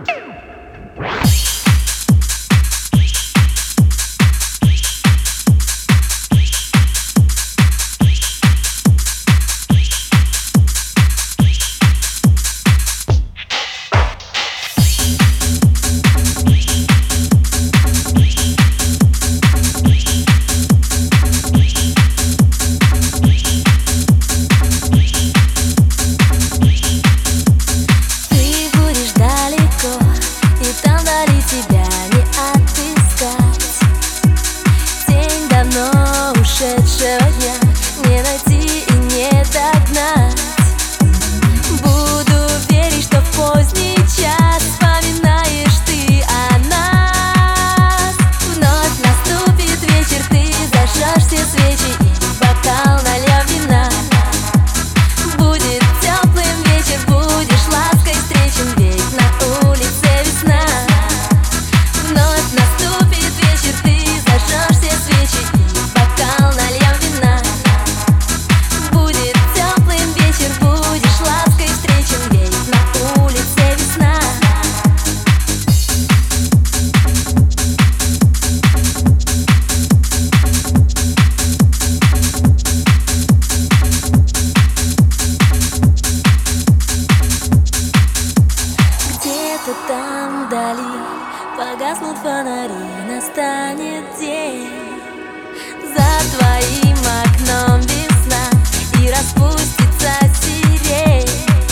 Ушедшего дня не найти и не догнать. Буду верить, что в поздний час вспоминаешь ты о нас. Вновь наступит вечер, ты зажжешь все свечи и бокал нальем вина. Будет теплым вечер, будешь лаской встречен, ведь на улице весна. Вновь наступит вечер, ты зажжешь все свечи и бокал нальем вина. Будет теплым вечер, будешь лаской встречен, ведь на улице весна. Где-то там вдали погаснут фонари, настанет день. За твоим окном весна и распустится сирень.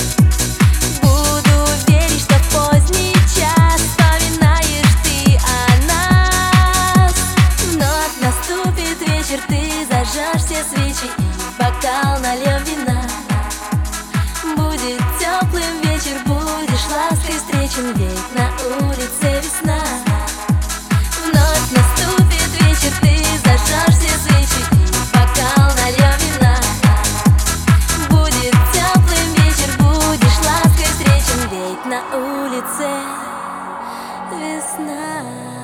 Буду верить, что в поздний час вспоминаешь ты о нас. Вновь наступит вечер, ты зажжешь все свечи и бокал нальем вина. Будет теплым вечер, будешь лаской встречен, ведь на улице весна. Вновь наступит вечер, ты зажжешь все свечи и бокал нальем вина. Будет теплым вечер, будешь лаской встречен, ведь на улице весна.